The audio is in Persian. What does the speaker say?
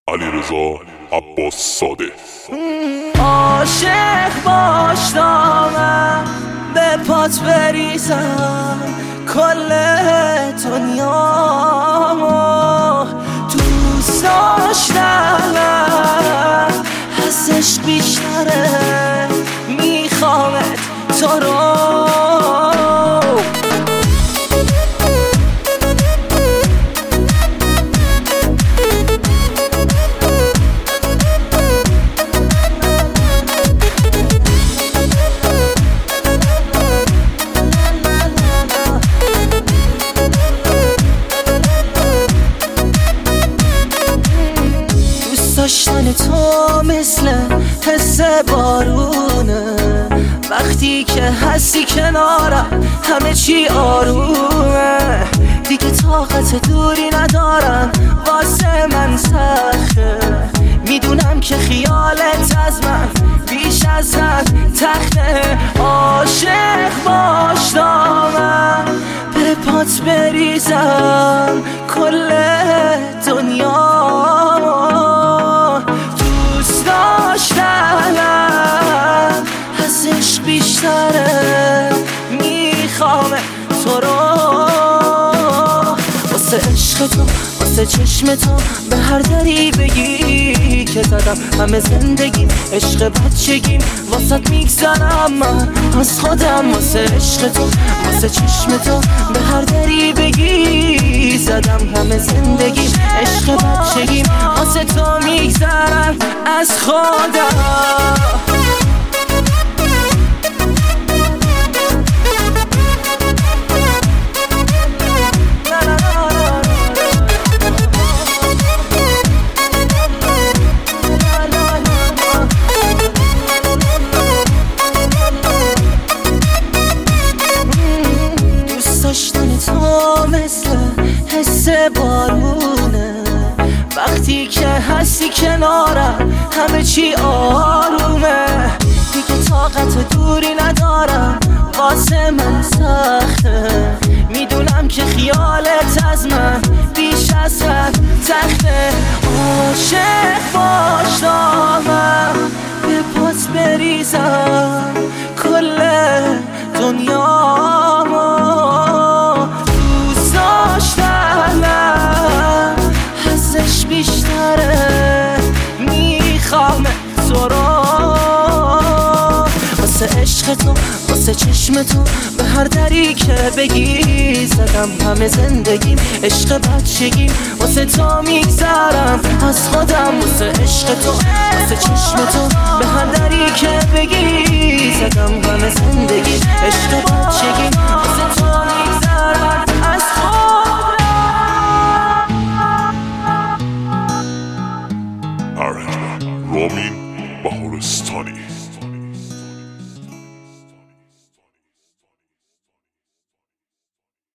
علیرضا عباس‌زاده. عاشق باش دامم به پات بریزم کل دنیامو دوست داشتم حسش بیشتره میخوامت تو رو داشتن تو مثل حس بارونه وقتی که هستی کنارم همه چی آرومه دیگه طاقت دوری ندارم واسه من سخته میدونم که خیالت از من بیش از حد تخته عاشق باش دامم به پات بریزم کل دنیا حسش بیشتره میخوام تو رو واسه عشق تو واسه چشم تو به هر دری بگی که زدم همه زندگیم عشق بچگیم واسه میگذرم من از خودم واسه عشق تو واسه چشم تو به هر دری بگی زدم همه زندگیم عشق بچگیم واسه تو میگذرم از خودم تو مثل حس بارونه وقتی که هستی کنارم همه چی آرومه دیگه طاقت دوری ندارم واسه من سخته میدونم که خیالت از من بیش از حد تخته عاشق باش دامم به پات بریزم کل دنیامو بیشتره میخوام تو رو واسه عشق تو واسه چشم تو به هر دری که بگی زدم همه زندگیم عشق بچگیم واسه تو میگذرم از خودم واسه عشق تو واسه چشم تو به هر دری که بگی زدم همه زندگیم عشق بچگیم واسه تو میگذرم از خودم رامین بهارستانی.